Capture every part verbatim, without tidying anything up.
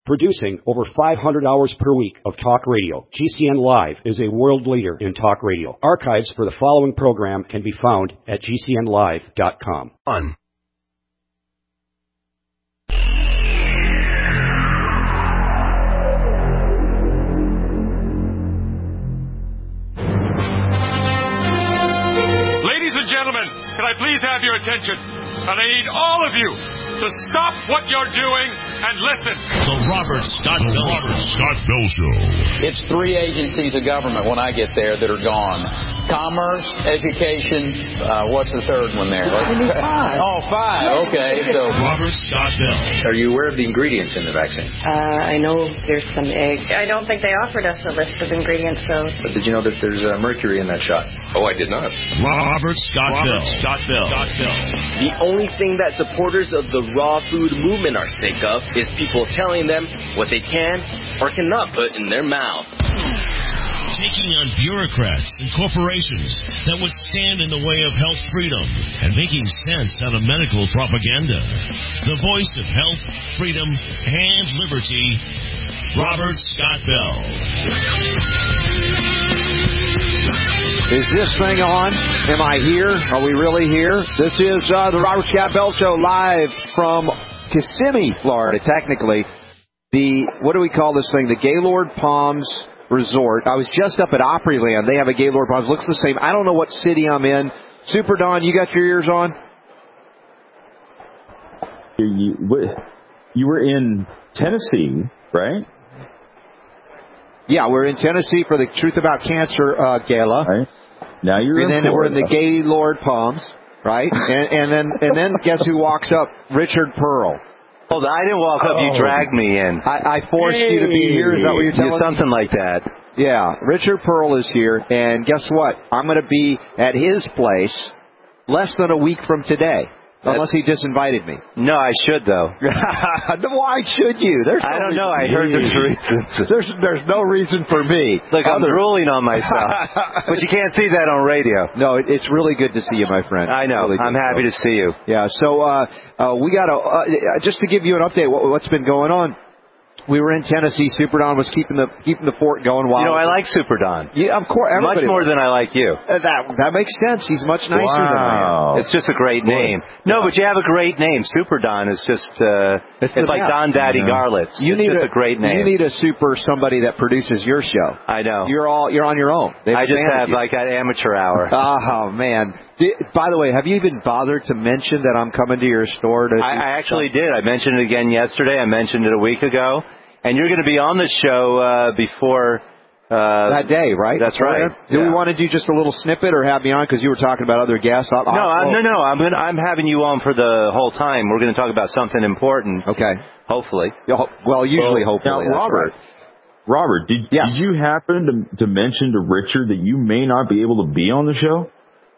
Producing over five hundred hours per week of talk radio, G C N Live is a world leader in talk radio. Archives for the following program can be found at G C N live dot com. On. Ladies and gentlemen, can I please have your attention? And I need all of you to stop what you're doing and listen. The Robert Scott Bell, Robert Scott Bell Show. It's three agencies of government when I get there that are gone. Commerce, education, uh, what's the third one there? five. Oh, five. Okay. So Robert Scott Bell. Are you aware of the ingredients in the vaccine? Uh, I know there's some egg. I don't think they offered us a list of ingredients, though. But did you know that there's uh, mercury in that shot? Oh, I did not. Robert Scott Robert Bell. Scott Bell. Scott Bell. The only thing that supporters of the raw food movement are sick of is people telling them what they can or cannot put in their mouth. Taking on bureaucrats and corporations that would stand in the way of health freedom and making sense out of medical propaganda. The voice of health, freedom, and liberty, Robert Scott Bell. Is this thing on? Am I here? Are we really here? This is uh, the Robert Scott Bell Show live from Kissimmee, Florida, technically. The, what do we call this thing? The Gaylord Palms Resort. I was just up at Opryland. They have a Gaylord Palms. Looks the same. I don't know what city I'm in. Super Don, you got your ears on? You, you were in Tennessee, right? Yeah, we're in Tennessee for the Truth About Cancer uh, Gala. Right. Now you're and in then Florida. we're in the Gaylord Palms, right? and, and then and then guess who walks up? Richard Pearl. Hold on, I didn't walk up. You dragged me in. I, I forced hey. you to be here. Is that what you're telling me? Something like that. Yeah. Richard Pearl is here, and guess what? I'm going to be at his place less than a week from today. That's, unless he disinvited me. No, I should, though. Why should you? There's I no don't know. I heard there's reasons. There's, there's no reason for me. Look, I'm drooling on myself. But you can't see that on radio. No, it, it's really good to see you, my friend. I know. Really I'm happy to see you. Yeah, so uh, uh, we got to, uh, just to give you an update, what, what's been going on. We were in Tennessee. Super Don was keeping the keeping the fort going. While you know, I like Super Don. Yeah, of course. Much more than I like you. Uh, that that makes sense. He's much nicer wow. than I am. It's just a great name. No, but you have a great name. Super Don is just uh, it's, it's like Don Daddy Garlitz. You it's need just a, a great name. You need a super somebody that produces your show. I know. You're all you're on your own. They've I just have you. like an amateur hour. Oh man. By the way, have you even bothered to mention that I'm coming to your store? To I, I actually did. I mentioned it again yesterday. I mentioned it a week ago. And you're going to be on the show uh, before... Uh, that day, right? That's right. Do yeah. we want to do just a little snippet or have me on because you were talking about other guests? I'll, no, I'll, I'm, no, no. I'm gonna, I'm having you on for the whole time. We're going to talk about something important. Okay. Hopefully. Well, usually, well, hopefully. Now, Robert, right. Robert, did, yes. did you happen to, to mention to Richard that you may not be able to be on the show?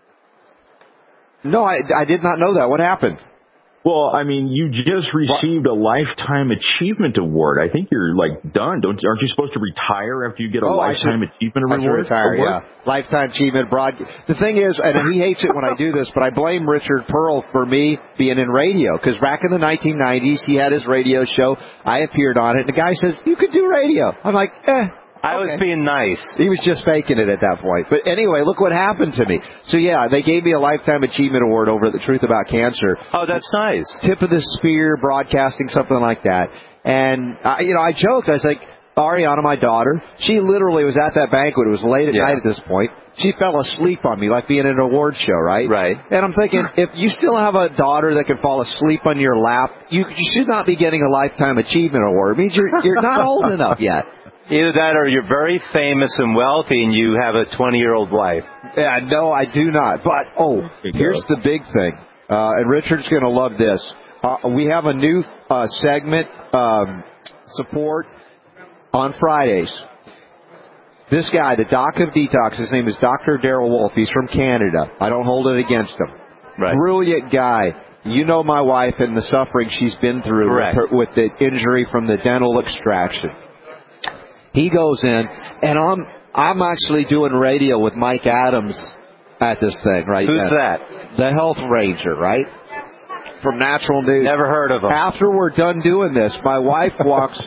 No, I, I did not know that. What happened? Well, I mean, you just received what? a Lifetime Achievement Award. I think you're, like, done. Don't Aren't you supposed to retire after you get a oh, Lifetime should, Achievement I Award? retire, yeah. Lifetime Achievement broad. The thing is, and he hates it when I do this, but I blame Richard Pearl for me being in radio, because back in the nineteen nineties, he had his radio show. I appeared on it, and the guy says, you could do radio. I'm like, eh. I okay. was being nice. He was just faking it at that point. But anyway, look what happened to me. So, yeah, they gave me a Lifetime Achievement Award over at the Truth About Cancer. Oh, that's nice. Tip of the spear, broadcasting, something like that. And, I, you know, I joked. I was like, Ariana, my daughter, she literally was at that banquet. It was late at yeah. night at this point. She fell asleep on me, like being at an award show, right? Right. And I'm thinking, if you still have a daughter that can fall asleep on your lap, you, you should not be getting a Lifetime Achievement Award. It means you're, you're not old enough yet. Either that or you're very famous and wealthy and you have a twenty-year-old wife. Yeah, no, I do not. But, oh, here's the big thing. Uh, and Richard's going to love this. Uh, we have a new uh, segment, um, support, on Fridays. This guy, the Doc of Detox, his name is Doctor Daryl Wolf. He's from Canada. I don't hold it against him. Right. Brilliant guy. You know my wife and the suffering she's been through with, her, with the injury from the dental extraction. He goes in, and I'm I'm actually doing radio with Mike Adams at this thing right Who's now. Who's that? The health ranger, right? From Natural News. Never heard of him. After we're done doing this, my wife walks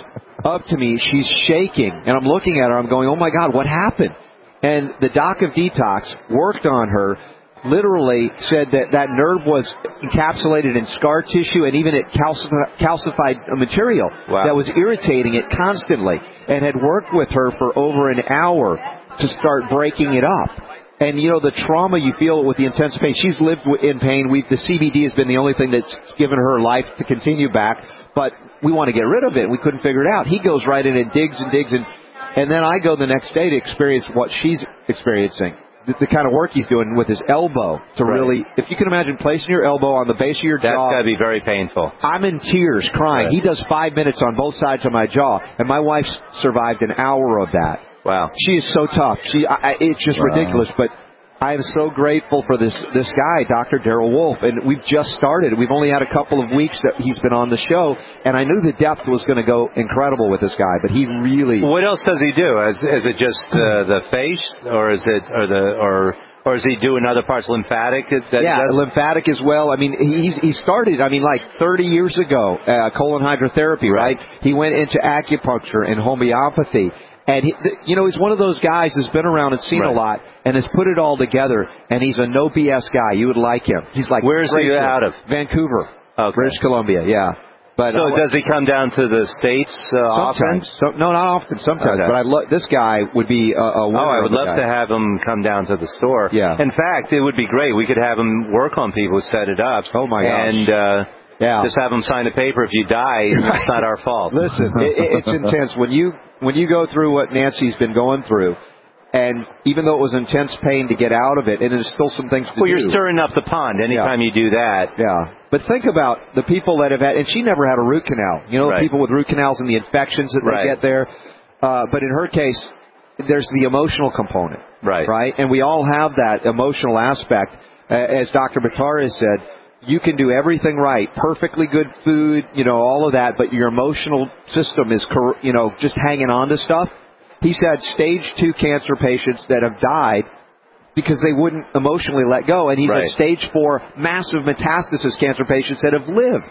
up to me. She's shaking, and I'm looking at her. I'm going, oh, my God, what happened? And the doc of detox worked on her, literally said that that nerve was encapsulated in scar tissue and even it calcified, calcified material wow. that was irritating it constantly, and had worked with her for over an hour to start breaking it up. And, you know, the trauma you feel with the intense pain. She's lived in pain. We, the C B D has been the only thing that's given her life to continue back. But we want to get rid of it. We couldn't figure it out. He goes right in and digs and digs. And, and then I go the next day to experience what she's experiencing. The, the kind of work he's doing with his elbow to right. really, if you can imagine placing your elbow on the base of your That's jaw. That's got to be very painful. I'm in tears crying. Right. He does five minutes on both sides of my jaw. And my wife survived an hour of that. Wow. She is so tough. She, I, it's just wow. ridiculous. But I am so grateful for this this guy, Doctor Darrell Wolfe, and we've just started. We've only had a couple of weeks that he's been on the show, and I knew the depth was going to go incredible with this guy, but he really... What else does he do? Is, is it just uh, the face, or is it, or the, or... Or does he do in other parts, lymphatic? That yeah, lymphatic as well. I mean, he's, he started, I mean, like thirty years ago, uh, colon hydrotherapy, right? He went into acupuncture and homeopathy. And, he, you know, he's one of those guys who's been around and seen right. a lot and has put it all together. And he's a no B S guy. You would like him. He's like, where is he out of? Vancouver, okay. British Columbia, yeah. But so does he come down to the States uh, sometimes? often? So, no, not often. Sometimes. Okay. But I lo- this guy would be a, a winner. Oh, I would love guy. to have him come down to the store. Yeah. In fact, it would be great. We could have him work on people, set it up. Oh, my gosh. And uh, yeah. just have him sign a paper. If you die, it's not our fault. Listen, it, it's intense. When you when you go through what Nancy's been going through, and even though it was intense pain to get out of it, and there's still some things to well, do. Well, you're stirring up the pond anytime yeah. you do that. Yeah. But think about the people that have had, and she never had a root canal. You know, right. the people with root canals and the infections that right. they get there. Uh, but in her case, there's the emotional component. Right. Right? And we all have that emotional aspect. Uh, as Doctor Buttar has said, you can do everything right, perfectly good food, you know, all of that, but your emotional system is, you know, just hanging on to stuff. He's had stage two cancer patients that have died because they wouldn't emotionally let go. And he's right. had stage four massive metastasis cancer patients that have lived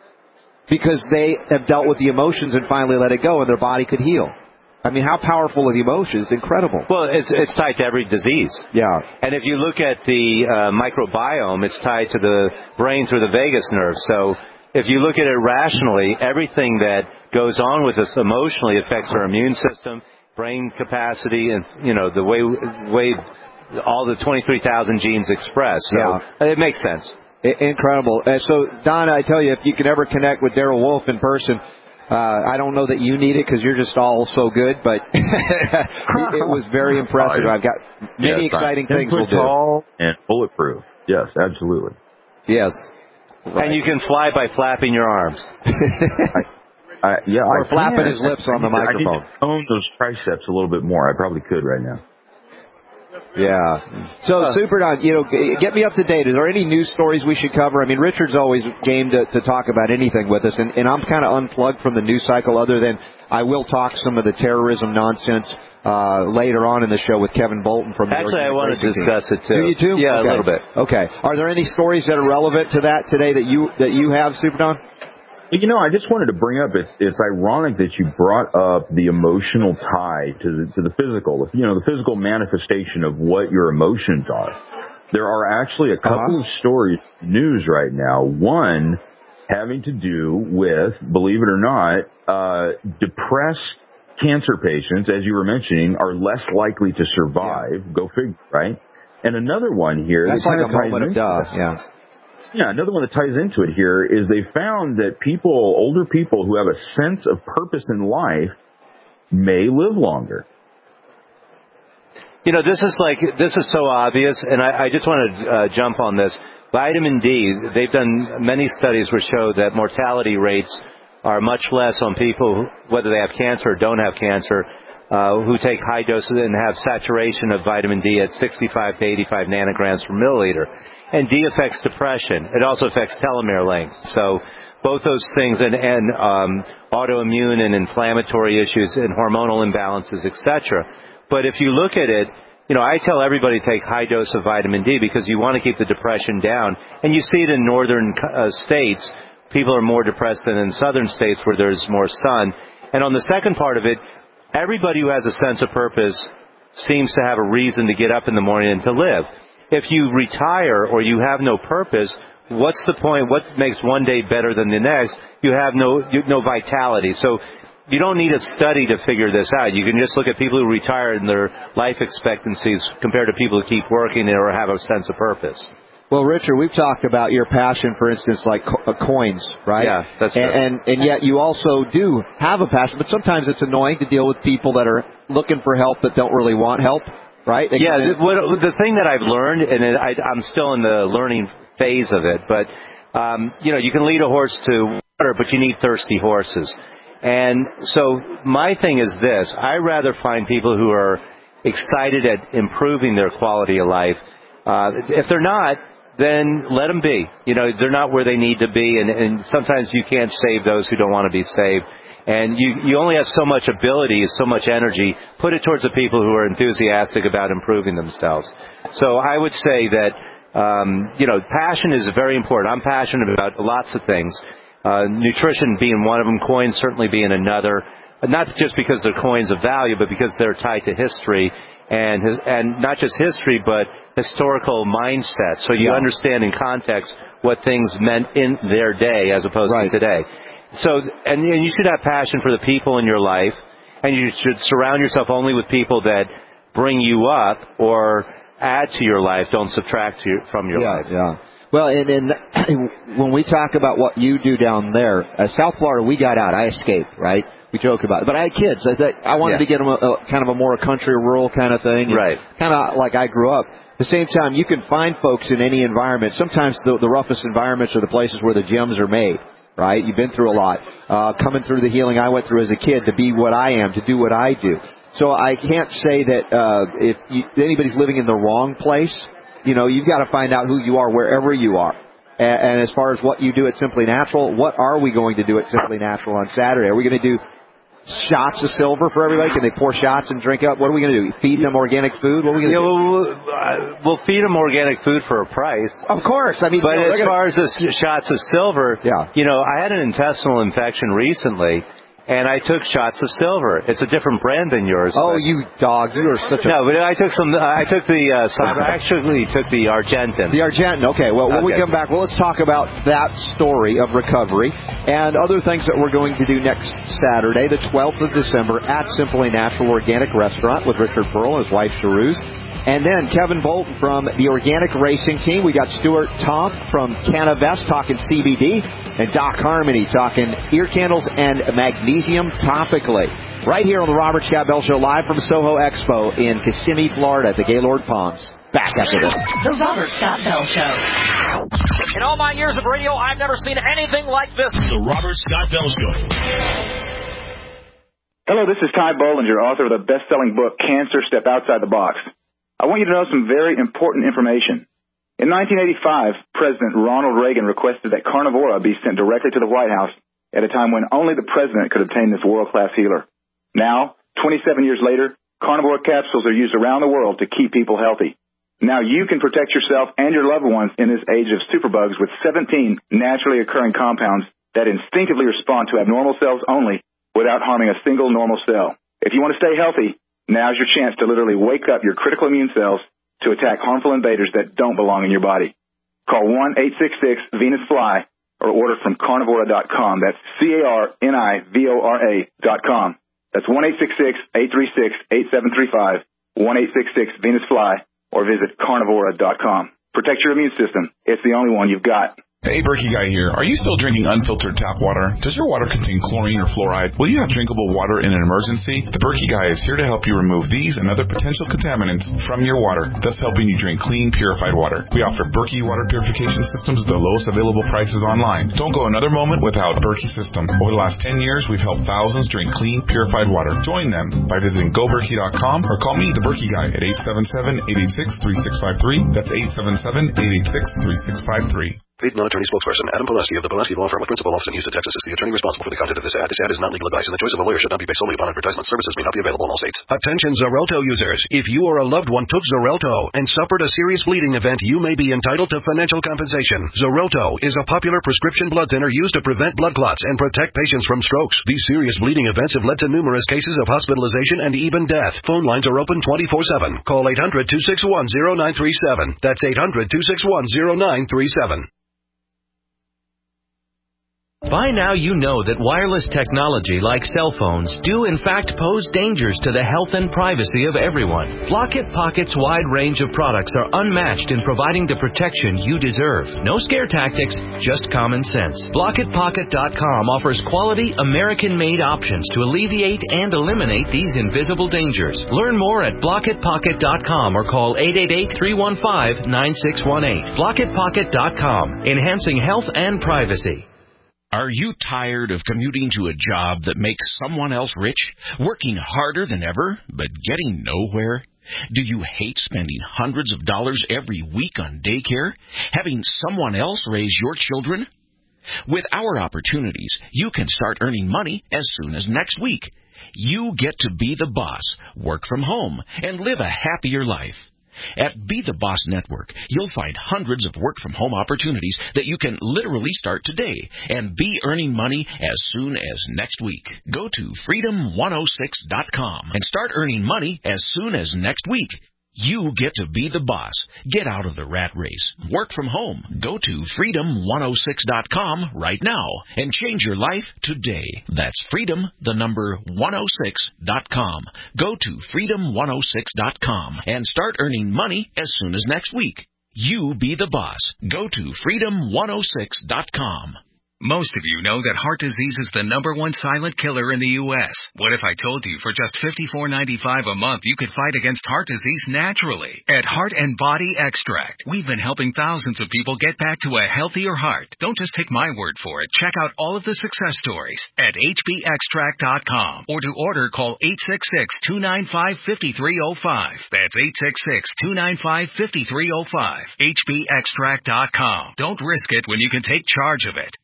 because they have dealt with the emotions and finally let it go and their body could heal. I mean, how powerful are the emotions? Incredible. Well, it's, it's tied to every disease. Yeah. And if you look at the uh, microbiome, it's tied to the brain through the vagus nerve. So if you look at it rationally, everything that goes on with us emotionally affects our immune system, brain capacity, and, you know, the way way all the twenty-three thousand genes express. So yeah. It makes sense. Incredible. Uh, so, Don, I tell you, if you can ever connect with Darrell Wolfe in person, uh, I don't know that you need it because you're just all so good, but it was very impressive. I've got many yes, exciting things we'll do. Tall and bulletproof. Yes, absolutely. Yes. Right. And you can fly by flapping your arms. I, yeah, or I flapping can. his lips on the I microphone. I need to own those triceps a little bit more. I probably could right now. Yeah. So, uh, Super Don, you know, get me up to date. Is there any news stories we should cover? I mean, Richard's always game to, to talk about anything with us, and, and I'm kind of unplugged from the news cycle other than I will talk some of the terrorism nonsense uh, later on in the show with Kevin Bolton from the Actually, I want to discuss it, too. Do you, too? Yeah, okay. a little bit. Okay. Are there any stories that are relevant to that today that you that you have, Super Don? You know, I just wanted to bring up, it's, it's ironic that you brought up the emotional tie to the, to the physical, you know, the physical manifestation of what your emotions are. There are actually a couple uh-huh. of stories, news right now, one having to do with, believe it or not, uh, depressed cancer patients, as you were mentioning, are less likely to survive. Yeah. Go figure, right? And another one here. That's like a moment of duh, yeah. Yeah, another one that ties into it here is they found that people, older people who have a sense of purpose in life may live longer. You know, this is like, this is so obvious, and I, I just want to uh, jump on this. Vitamin D, they've done many studies which show that mortality rates are much less on people, who, whether they have cancer or don't have cancer, uh, who take high doses and have saturation of vitamin D at sixty-five to eighty-five nanograms per milliliter. And D affects depression. It also affects telomere length. So both those things, and, and um, autoimmune and inflammatory issues and hormonal imbalances, et cetera. But if you look at it, you know, I tell everybody to take high dose of vitamin D because you want to keep the depression down. And you see it in northern uh, states. People are more depressed than in southern states where there's more sun. And on the second part of it, everybody who has a sense of purpose seems to have a reason to get up in the morning and to live. If you retire or you have no purpose, what's the point? What makes one day better than the next? You have no you, no vitality. So you don't need a study to figure this out. You can just look at people who retire and their life expectancies compared to people who keep working or have a sense of purpose. Well, Richard, we've talked about your passion, for instance, like co- uh, coins, right? Yeah, that's true. And, and and yet you also do have a passion, but sometimes it's annoying to deal with people that are looking for help that don't really want help, right? They yeah, the, what, the thing that I've learned, and it, I, I'm still in the learning phase of it, but, um, you know, you can lead a horse to water, but you need thirsty horses. And so my thing is this. I rather find people who are excited at improving their quality of life. Uh, if they're not, then let them be. You know, they're not where they need to be, and, and sometimes you can't save those who don't want to be saved. And you, you only have so much ability, so much energy. Put it towards the people who are enthusiastic about improving themselves. So I would say that, um, you know, passion is very important. I'm passionate about lots of things. Uh, nutrition being one of them, coins certainly being another. Not just because they're coins of value, but because they're tied to history. And his, and not just history, but historical mindset. So you yeah. understand in context what things meant in their day as opposed right. to today. So, and, and you should have passion for the people in your life, and you should surround yourself only with people that bring you up or add to your life, don't subtract to your, from your yeah, life. Yeah. Well, and, and when we talk about what you do down there, uh, South Florida, we got out. I escaped, right? We joke about it. But I had kids. I, th- I wanted yeah. to get them a, a kind of a more country, rural kind of thing. Right. Kind of like I grew up. At the same time, you can find folks in any environment. Sometimes the, the roughest environments are the places where the gems are made, right? You've been through a lot. Uh, coming through the healing I went through as a kid to be what I am, to do what I do. So I can't say that uh, if you, anybody's living in the wrong place, you know, you've got to find out who you are wherever you are. And, and as far as what you do at Simply Natural, what are we going to do at Simply Natural on Saturday? Are we going to do shots of silver for everybody? Can they pour shots and drink up? What are we going to do? Feed them organic food? What are we going to yeah, do? We'll, uh, we'll feed them organic food for a price. Of course. I mean, but you know, as far as the shots of silver, yeah. you know, I had an intestinal infection recently, and I took shots of silver. It's a different brand than yours. Oh, you dog! You are such a no. But I took some. I took the. Uh, some, I actually took the Argentin. The Argentin. Okay. Well, when okay. we come back, well, let's talk about that story of recovery and other things that we're going to do next Saturday, the twelfth of December, at Simply Natural Organic Restaurant with Richard Pearl and his wife Cheruze. And then Kevin Bolton from the Organic Racing Team. We got Stuart Tomp from Canavest talking C B D, and Doc Harmony talking ear candles and magnesium topically. Right here on the Robert Scott Bell Show, live from Soho Expo in Kissimmee, Florida, at the Gaylord Palms. Back after this. The Robert Scott Bell Show. In all my years of radio, I've never seen anything like this. The Robert Scott Bell Show. Hello, this is Ty Bollinger, author of the best-selling book, Cancer, Step Outside the Box. I want you to know some very important information. In nineteen eighty-five, President Ronald Reagan requested that Carnivora be sent directly to the White House at a time when only the president could obtain this world-class healer. Now, twenty-seven years later, Carnivora capsules are used around the world to keep people healthy. Now you can protect yourself and your loved ones in this age of superbugs with seventeen naturally occurring compounds that instinctively respond to abnormal cells only without harming a single normal cell. If you want to stay healthy, now's your chance to literally wake up your critical immune cells to attack harmful invaders that don't belong in your body. Call one eight six six Venus Fly or order from carnivora dot com. That's C A R N I V O R A dot com. That's one eight six six, eight three six, eight seven three five, one eight six six Venus Fly, or visit carnivora dot com. Protect your immune system. It's the only one you've got. Hey, Berkey Guy here. Are you still drinking unfiltered tap water? Does your water contain chlorine or fluoride? Will you have drinkable water in an emergency? The Berkey Guy is here to help you remove these and other potential contaminants from your water, thus helping you drink clean, purified water. We offer Berkey water purification systems at the lowest available prices online. Don't go another moment without a Berkey system. Over the last ten years, we've helped thousands drink clean, purified water. Join them by visiting go berkey dot com or call me, the Berkey Guy, at eight seven seven, eight eight six, three six five three. That's eight seven seven, eight eight six, three six five three. Paid non-attorney spokesperson Adam Pulaski of the Pulaski Law Firm with principal office in Houston, Texas is the attorney responsible for the content of this ad. This ad is not legal advice, and the choice of a lawyer should not be based solely upon advertisement. Services may not be available in all states. Attention Xarelto users. If you or a loved one took Xarelto and suffered a serious bleeding event, you may be entitled to financial compensation. Xarelto is a popular prescription blood thinner used to prevent blood clots and protect patients from strokes. These serious bleeding events have led to numerous cases of hospitalization and even death. Phone lines are open twenty-four seven. Call eight hundred, two six one, zero nine three seven. That's eight hundred, two six one, zero nine three seven. By now you know that wireless technology like cell phones do in fact pose dangers to the health and privacy of everyone. Blockit Pocket's wide range of products are unmatched in providing the protection you deserve. No scare tactics, just common sense. Blockit Pocket dot com offers quality American-made options to alleviate and eliminate these invisible dangers. Learn more at Blockit Pocket dot com or call eight eight eight, three one five, nine six one eight. Blockit Pocket dot com, enhancing health and privacy. Are you tired of commuting to a job that makes someone else rich, working harder than ever, but getting nowhere? Do you hate spending hundreds of dollars every week on daycare, having someone else raise your children? With our opportunities, you can start earning money as soon as next week. You get to be the boss, work from home, and live a happier life. At Be the Boss Network, you'll find hundreds of work-from-home opportunities that you can literally start today and be earning money as soon as next week. Go to freedom one oh six dot com and start earning money as soon as next week. You get to be the boss. Get out of the rat race. Work from home. Go to freedom one oh six dot com right now and change your life today. That's freedom, the number one oh six dot com. Go to freedom one oh six dot com and start earning money as soon as next week. You be the boss. Go to freedom one oh six dot com. Most of you know that heart disease is the number one silent killer in the U S What if I told you for just fifty-four ninety-five a month you could fight against heart disease naturally? At Heart and Body Extract, we've been helping thousands of people get back to a healthier heart. Don't just take my word for it. Check out all of the success stories at H B extract dot com, or to order, call eight six six, two nine five, five three zero five. That's eight six six, two nine five, five three zero five. H B extract dot com. Don't risk it when you can take charge of it.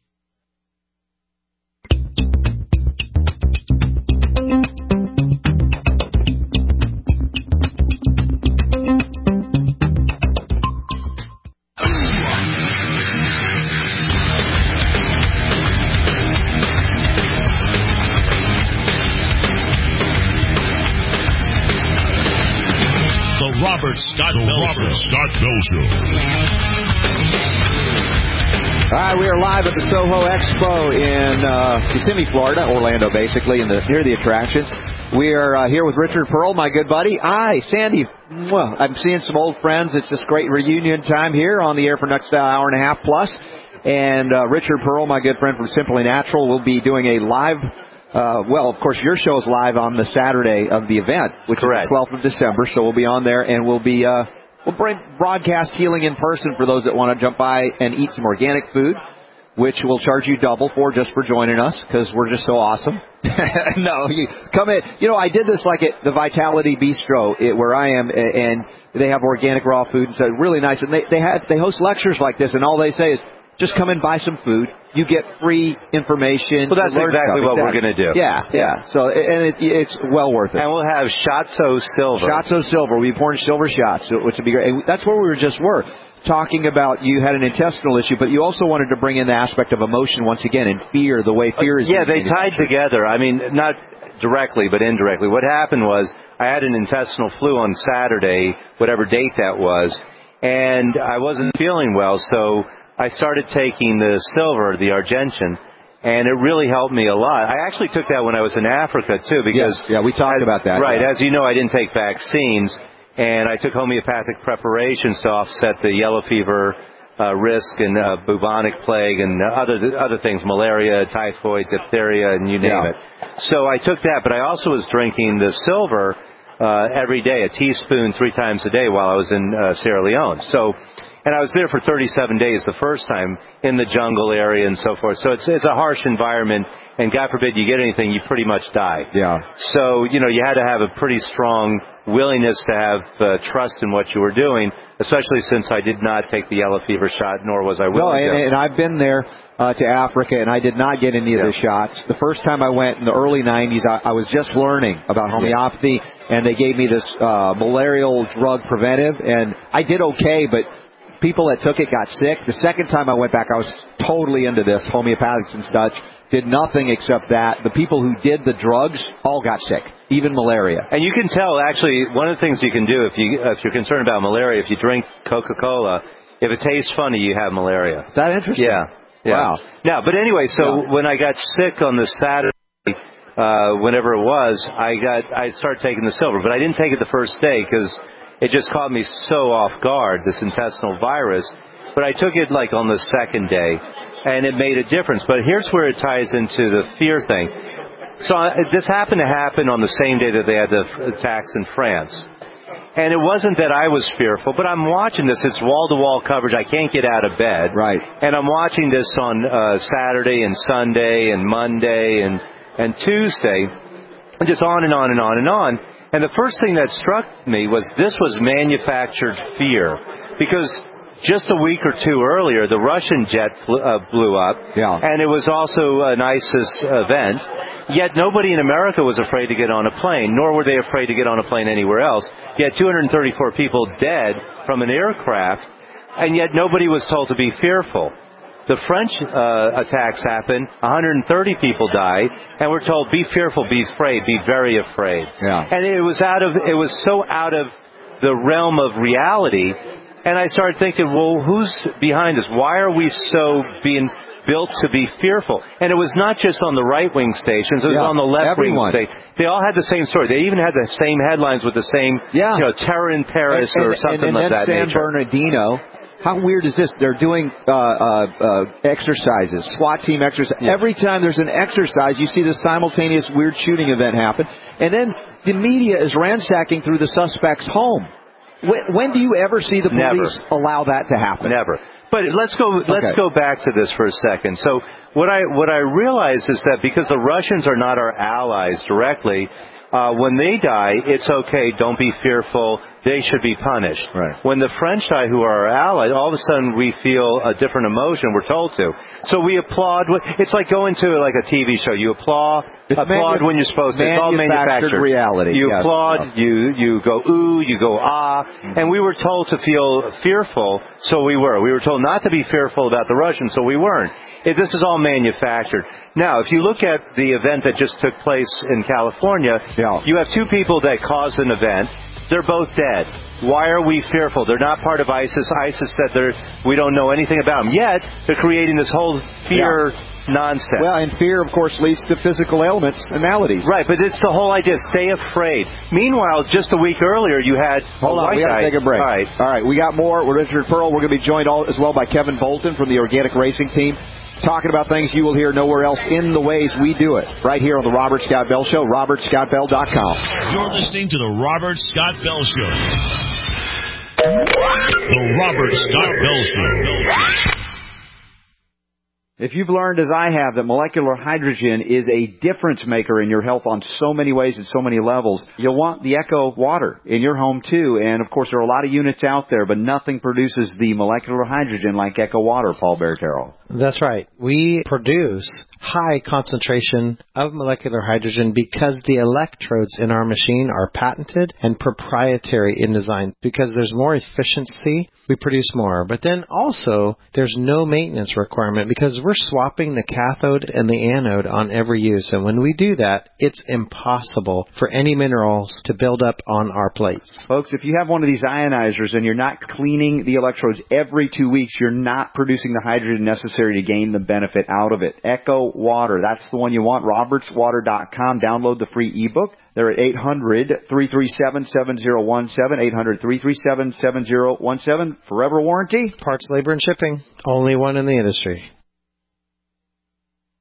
Robert Scott the Bell Robert Show. Scott Bell Show. All right, we are live at the Soho Expo in uh, Kissimmee, Florida, Orlando, basically, in the, near the attractions. We are uh, here with Richard Pearl, my good buddy. Hi, Sandy. Well, I'm seeing some old friends. It's just great reunion time here on the air for the next hour and a half plus. And uh, Richard Pearl, my good friend from Simply Natural, will be doing a live Uh, well, of course, your show is live on the Saturday of the event, which Correct. is the twelfth of December. So we'll be on there, and we'll be uh, we'll bring broadcast healing in person for those that want to jump by and eat some organic food, which we'll charge you double for just for joining us because we're just so awesome. No, you come in. You know, I did this like at the Vitality Bistro it, where I am, and they have organic raw food, and so really nice. And they they have they host lectures like this, and all they say is, just come and buy some food. You get free information. Well, that's exactly stuff. what exactly. we're going to do. Yeah, yeah. So, and it, it's well worth it. And we'll have Shatso Silver. Shatso Silver. We'll be pouring silver shots, which would be great. And that's where we were just were. Talking about you had an intestinal issue, but you also wanted to bring in the aspect of emotion once again and fear, the way fear is. Yeah, they tied together. I mean, not directly, but indirectly. What happened was I had an intestinal flu on Saturday, whatever date that was, and I wasn't feeling well, so I started taking the silver, the Argentyn, and it really helped me a lot. I actually took that when I was in Africa, too, because... Yes, yeah, we talked as, about that. Right. Yeah. As you know, I didn't take vaccines, and I took homeopathic preparations to offset the yellow fever uh, risk and uh, bubonic plague and other other things, malaria, typhoid, diphtheria, and you name yeah. it. So I took that, but I also was drinking the silver uh, every day, a teaspoon three times a day while I was in uh, Sierra Leone. So... And I was there for thirty-seven days the first time in the jungle area and so forth. So it's it's a harsh environment, and God forbid you get anything, you pretty much die. Yeah. So, you know, you had to have a pretty strong willingness to have uh, trust in what you were doing, especially since I did not take the yellow fever shot, nor was I willing no, and, to. and I've been there uh, to Africa, and I did not get any of yeah. the shots. The first time I went in the early nineties, I, I was just learning about homeopathy, and they gave me this uh, malarial drug preventive, and I did okay, but people that took it got sick. The second time I went back, I was totally into this, homeopathics and such. Did nothing except that. The people who did the drugs all got sick, even malaria. And you can tell, actually, one of the things you can do if, you, if you're concerned about malaria, if you drink Coca-Cola, if it tastes funny, you have malaria. Is that interesting? Yeah. yeah. Wow. Now, but anyway, so yeah. when I got sick on the Saturday, uh, whenever it was, I got I started taking the silver. But I didn't take it the first day because it just caught me so off guard, this intestinal virus. But I took it like on the second day, and it made a difference. But here's where it ties into the fear thing. So uh, this happened to happen on the same day that they had the attacks in France. And it wasn't that I was fearful, but I'm watching this. It's wall-to-wall coverage. I can't get out of bed. Right. And I'm watching this on uh, Saturday and Sunday and Monday and, and Tuesday, and just on and on and on and on. And the first thing that struck me was this was manufactured fear. Because just a week or two earlier, the Russian jet flew, uh, blew up, yeah. and it was also an ISIS event. Yet nobody in America was afraid to get on a plane, nor were they afraid to get on a plane anywhere else. Yet two hundred thirty-four people dead from an aircraft, and yet nobody was told to be fearful. The French uh, attacks happened, one hundred thirty people died, and we're told, be fearful, be afraid, be very afraid. Yeah. And it was out of, it was so out of the realm of reality. And I started thinking, well, who's behind this? Why are we so being built to be fearful? And it was not just on the right-wing stations. It was yeah, on the left-wing station. They all had the same story. They even had the same headlines with the same, yeah. you know, terror in Paris and, or and, something and, like and that San nature. Bernardino, how weird is this? They're doing uh, uh, uh, exercises, SWAT team exercise. Yeah. Every time there's an exercise, you see this simultaneous weird shooting event happen. And then the media is ransacking through the suspect's home. When, when do you ever see the police Never. allow that to happen? Never. But let's go. Let's okay. go back to this for a second. So what I what I realize is that because the Russians are not our allies directly, uh, when they die, it's okay. Don't be fearful. They should be punished. Right. When the French die, who are our allies, all of a sudden we feel a different emotion. We're told to. So we applaud. It's like going to like a T V show. You applaud. It's applaud manu- when you're supposed to. It's all manufactured reality. You yes. applaud. You you go ooh. You go ah. Mm-hmm. And we were told to feel fearful, so we were. We were told not to be fearful about the Russians, so we weren't. It, this is all manufactured. Now, if you look at the event that just took place in California, yeah. you have two people that caused an event. They're both dead. Why are we fearful? They're not part of ISIS. ISIS said they're, we don't know anything about them. Yet, they're creating this whole fear yeah. nonsense. Well, and fear, of course, leads to physical ailments and maladies. Right, but it's the whole idea. Stay afraid. Meanwhile, just a week earlier, you had Hold a on, white we got to guy. take a break. All right. All right, we got more with Richard Pearl. We're going to be joined all, as well by Kevin Bolton from the Organic Racing Team, talking about things you will hear nowhere else in the ways we do it, right here on the Robert Scott Bell Show, robert scott bell dot com. You're listening to the Robert Scott Bell Show. The Robert Scott Bell Show. If you've learned, as I have, that molecular hydrogen is a difference maker in your health on so many ways and so many levels, you'll want the Echo water in your home too. And of course, there are a lot of units out there, but nothing produces the molecular hydrogen like Echo water, Paul Bertero. That's right. We produce high concentration of molecular hydrogen because the electrodes in our machine are patented and proprietary in design. Because there's more efficiency, we produce more. But then also, there's no maintenance requirement because we're swapping the cathode and the anode on every use. And when we do that, it's impossible for any minerals to build up on our plates. Folks, if you have one of these ionizers and you're not cleaning the electrodes every two weeks, you're not producing the hydrogen necessary to gain the benefit out of it. Echo Water, that's the one you want. roberts water dot com. Download the free ebook. They're at eight hundred, three three seven, seven zero one seven, eight hundred, three three seven, seven zero one seven. Forever warranty. Parts, labor, and shipping. Only one in the industry.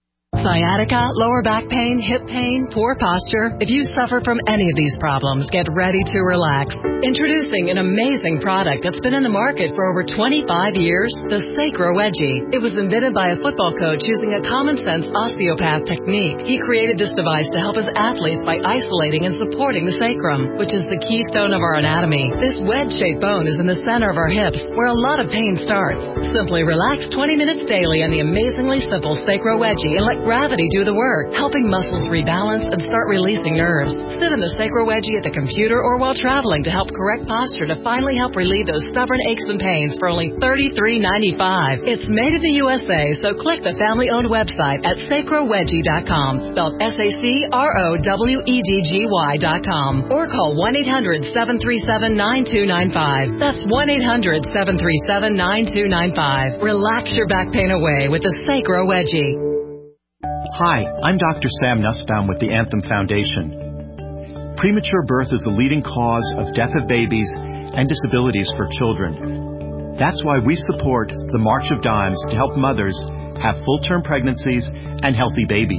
Sciatica, lower back pain, hip pain, poor posture. If you suffer from any of these problems, get ready to relax. Introducing an amazing product that's been in the market for over twenty-five years, the Sacro Wedgie. It was invented by a football coach using a common-sense osteopath technique. He created this device to help his athletes by isolating and supporting the sacrum, which is the keystone of our anatomy. This wedge-shaped bone is in the center of our hips, where a lot of pain starts. Simply relax twenty minutes daily on the amazingly simple Sacro Wedgie and let gravity do the work, helping muscles rebalance and start releasing nerves. Sit in the Sacro Wedgie at the computer or while traveling to help correct posture to finally help relieve those stubborn aches and pains for only thirty-three ninety-five. It's made in the U S A, so click the family-owned website at sacro wedgie dot com, spelled S A C R O W E D G Y dot com, or call one eight hundred seven three seven nine two nine five. That's one eight hundred seven three seven nine two nine five. Relax your back pain away with the Sacro Wedgie. Hi, I'm Doctor Sam Nussbaum with the Anthem Foundation. Premature birth is the leading cause of death of babies and disabilities for children. That's why we support the March of Dimes to help mothers have full-term pregnancies and healthy babies.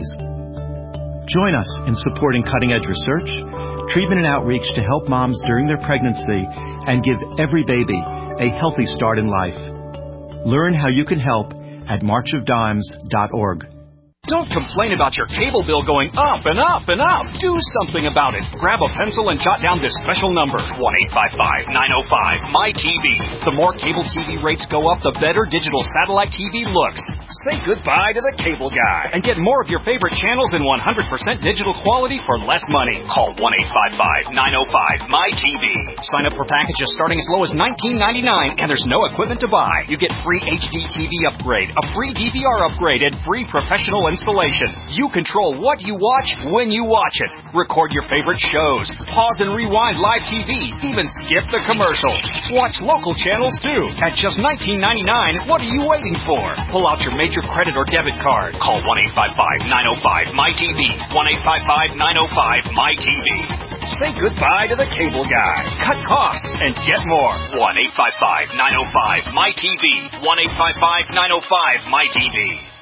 Join us in supporting cutting-edge research, treatment and outreach to help moms during their pregnancy and give every baby a healthy start in life. Learn how you can help at march of dimes dot org. Don't complain about your cable bill going up and up and up. Do something about it. Grab a pencil and jot down this special number, one eight five five nine oh five M Y T V. The more cable T V rates go up, the better digital satellite T V looks. Say goodbye to the cable guy and get more of your favorite channels in one hundred percent digital quality for less money. Call one eight five five nine oh five M Y T V. Sign up for packages starting as low as nineteen ninety-nine, and there's no equipment to buy. You get free H D T V upgrade, a free D V R upgrade, and free professional installation. You control what you watch when you watch it. Record your favorite shows. Pause and rewind live T V. Even skip the commercials. Watch local channels too. At just nineteen ninety-nine, what are you waiting for? Pull out your major credit or debit card. Call one eight five five nine oh five M Y T V. one eight five five nine oh five M Y T V. Say goodbye to the cable guy. Cut costs and get more. one eight five five nine oh five M Y T V. one eight five five nine oh five M Y T V.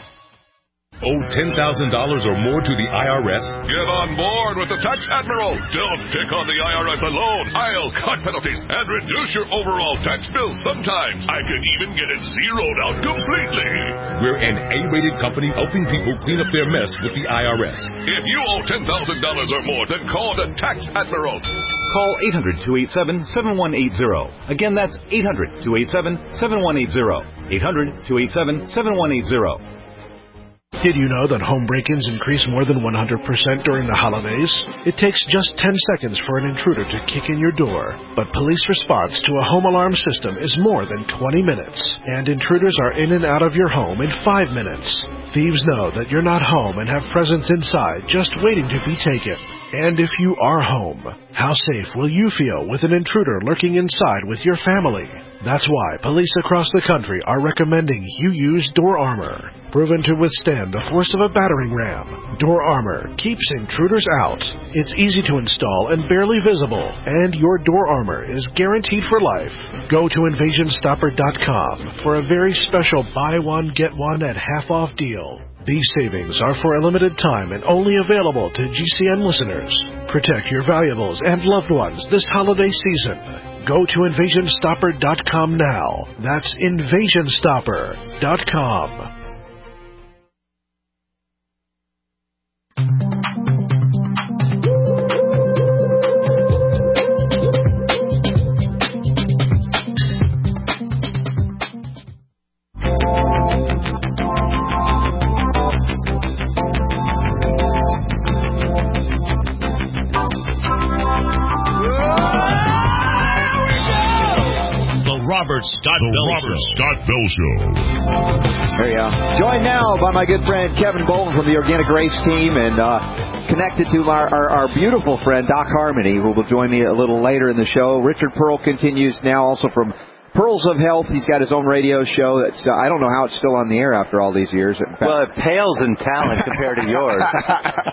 Owe ten thousand dollars or more to the I R S? Get on board with the Tax Admiral. Don't pick on the I R S alone. I'll cut penalties and reduce your overall tax bill. Sometimes I can even get it zeroed out completely. We're an A-rated company helping people clean up their mess with the I R S. If you owe ten thousand dollars or more, then call the Tax Admiral. Call eight hundred two eight seven seven one eight zero. Again, that's eight hundred two eight seven seven one eight zero. eight hundred two eight seven seven one eight zero. Did you know that home break-ins increase more than one hundred percent during the holidays? It takes just ten seconds for an intruder to kick in your door. But police response to a home alarm system is more than twenty minutes. And intruders are in and out of your home in five minutes. Thieves know that you're not home and have presents inside just waiting to be taken. And if you are home, how safe will you feel with an intruder lurking inside with your family? That's why police across the country are recommending you use Door Armor. Proven to withstand the force of a battering ram, Door Armor keeps intruders out. It's easy to install and barely visible, and your Door Armor is guaranteed for life. Go to invasion stopper dot com for a very special buy one, get one at half off deal. These savings are for a limited time and only available to G C N listeners. Protect your valuables and loved ones this holiday season. Go to invasion stopper dot com now. That's invasion stopper dot com. Robert Scott the Bell Robert Show. Scott Bell Show. There you go. Joined now by my good friend Kevin Bolton from the Organic Race team, and uh, connected to our, our, our beautiful friend Doc Harmony, who will join me a little later in the show. Richard Pearl continues now, also from Pearls of Health. He's got his own radio show. That's uh, I don't know how it's still on the air after all these years. Well, it pales in talent compared to yours.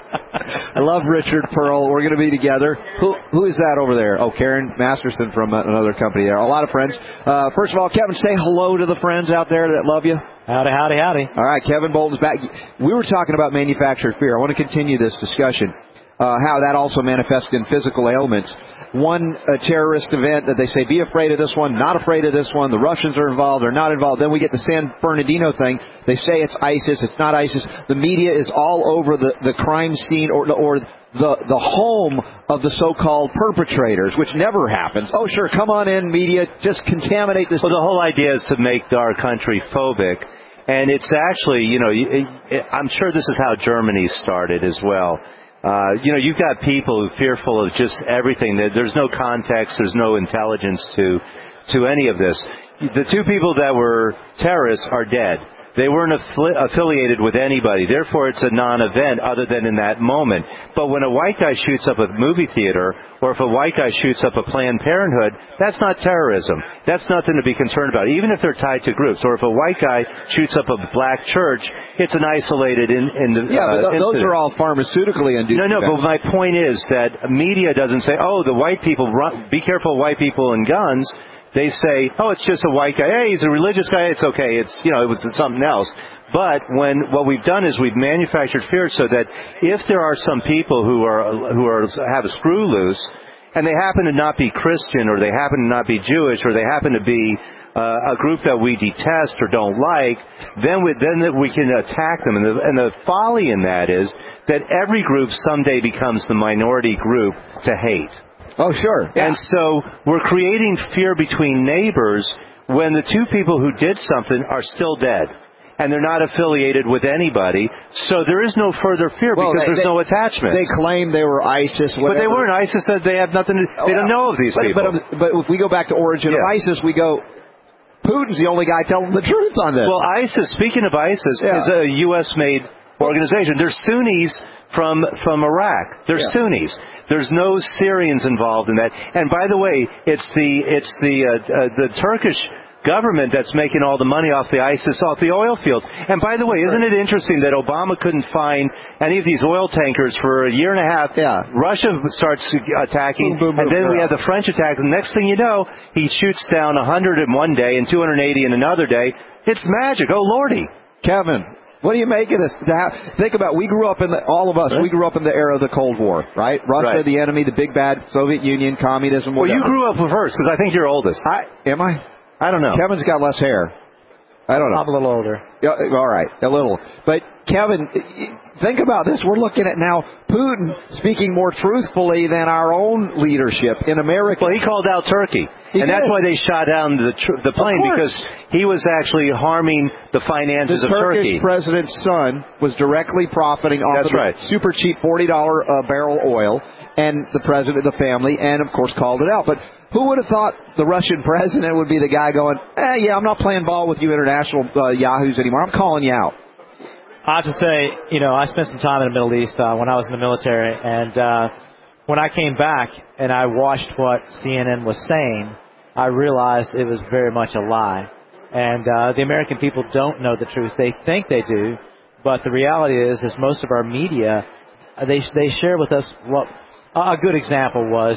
I love Richard Pearl. We're going to be together. Who Who is that over there? Oh, Karen Masterson from another company there. A lot of friends. Uh, first of all, Kevin, say hello to the friends out there that love you. Howdy, howdy, howdy. All right, Kevin Bolton's back. We were talking about manufactured fear. I want to continue this discussion, uh, how that also manifests in physical ailments. One uh, terrorist event that they say, be afraid of this one, not afraid of this one, the Russians are involved, they're not involved. Then we get the San Bernardino thing. They say it's ISIS, it's not ISIS. The media is all over the, the crime scene or, or the, the home of the so-called perpetrators, which never happens. Oh, sure, come on in, media, just contaminate this. Well, the whole idea is to make our country phobic. And it's actually, you know, I'm sure this is how Germany started as well. Uh, you know, you've got people who are fearful of just everything. There's no context, there's no intelligence to to any of this. The two people that were terrorists are dead. They weren't affili- affiliated with anybody. Therefore, it's a non-event other than in that moment. But when a white guy shoots up a movie theater, or if a white guy shoots up a Planned Parenthood, that's not terrorism. That's nothing to be concerned about, even if they're tied to groups. Or if a white guy shoots up a black church, it's an isolated in, in, uh, yeah, but th- those incident. are all pharmaceutically induced. No, no, but my point is that media doesn't say, oh, the white people, run, be careful of white people and guns. They say, oh, it's just a white guy. Hey, he's a religious guy. It's okay. It's, you know, it was something else. But when what we've done is we've manufactured fear so that if there are some people who are who are have a screw loose, and they happen to not be Christian, or they happen to not be Jewish, or they happen to be uh, a group that we detest or don't like, then we, then we can attack them. And the, and the folly in that is that every group someday becomes the minority group to hate. Oh, sure. Yeah. And so we're creating fear between neighbors when the two people who did something are still dead. And they're not affiliated with anybody. So there is no further fear well, because they, there's they, no attachment. They claim they were ISIS, whatever. But they weren't. ISIS says they have nothing to, they don't know of these but, people. But, but if we go back to origin yeah. of ISIS, we go, Putin's the only guy telling the truth on this. Well, ISIS, speaking of ISIS, yeah. is a U S-made organization. They're Sunnis from from Iraq. They're yeah. Sunnis. There's no Syrians involved in that. And by the way, it's the it's the uh, uh, the Turkish government that's making all the money off the ISIS, off the oil fields. And by the way, isn't it interesting that Obama couldn't find any of these oil tankers for a year and a half? Yeah. Russia starts attacking, boom, boom, and then boom, we have the French attack. And the next thing you know, he shoots down one hundred in one day and two hundred eighty in another day. It's magic. Oh, Lordy. Kevin, what do you make of this? Think about, we grew up in the, all of us, we grew up in the era of the Cold War, right? Russia, right. the enemy, the big bad Soviet Union, communism, whatever. Well, you grew up with hers, because I think you're oldest. I, am I? I don't know. Kevin's got less hair. I don't know. I'm a little older. Yeah, all right, a little. But, Kevin, think about this. We're looking at now Putin speaking more truthfully than our own leadership in America. Well, he called out Turkey. He and did. that's why they shot down the tr- the plane, because he was actually harming the finances the of Turkish Turkey. The president's son was directly profiting off that's of right. the super cheap forty dollars a barrel oil, and the president, the family, and, of course, called it out. But who would have thought the Russian president would be the guy going, eh, yeah, I'm not playing ball with you international uh, yahoos anymore. I'm calling you out. I have to say, you know, I spent some time in the Middle East uh, when I was in the military, and uh, when I came back and I watched what C N N was saying, I realized it was very much a lie. And uh, the American people don't know the truth. They think they do, but the reality is, is most of our media, they they share with us what a good example was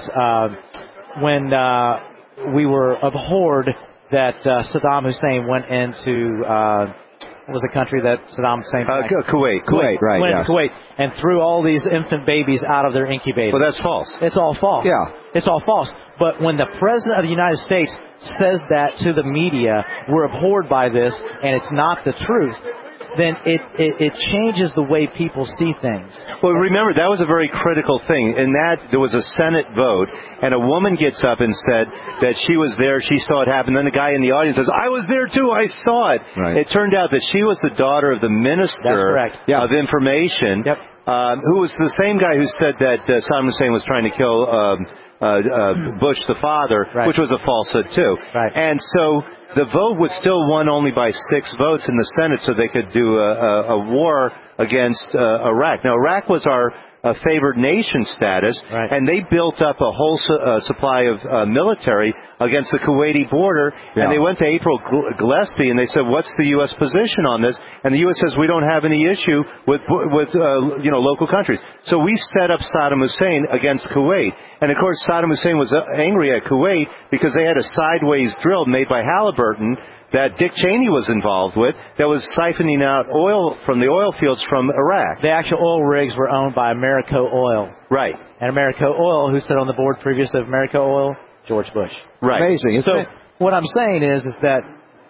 uh, when uh, we were abhorred that uh, Saddam Hussein went into. Uh, What was the country that Saddam Hussein? Uh, Kuwait. Kuwait, right? Went Yes. to Kuwait and threw all these infant babies out of their incubators. Well, that's false. It's all false. Yeah, it's all false. But when the president of the United States says that to the media, we're abhorred by this, and it's not the truth, then it, it, it changes the way people see things. Well, remember, that was a very critical thing. In that, there was a Senate vote, and a woman gets up and said that she was there, she saw it happen. Then the guy in the audience says, I was there too, I saw it. Right. It turned out that she was the daughter of the Minister yeah. of Information, yep. um, who was the same guy who said that uh, Saddam Hussein was trying to kill um, uh, uh, Bush the father, right. which was a falsehood too. Right. And so the vote was still won only by six votes in the Senate, so they could do a, a, a war against uh, Iraq. Now, Iraq was our a favored nation status, right. and they built up a whole su- uh, supply of uh, military against the Kuwaiti border, yeah. and they went to April Gillespie and they said, what's the U S position on this? And the U S says, we don't have any issue with, with uh, you know, local countries. So we set up Saddam Hussein against Kuwait. And, of course, Saddam Hussein was angry at Kuwait because they had a sideways drill made by Halliburton that Dick Cheney was involved with that was siphoning out oil from the oil fields from Iraq. The actual oil rigs were owned by Americo Oil. Right. And Americo Oil, who sat on the board previously of Americo Oil? George Bush. Right. Amazing, isn't so it? What I'm saying is, is that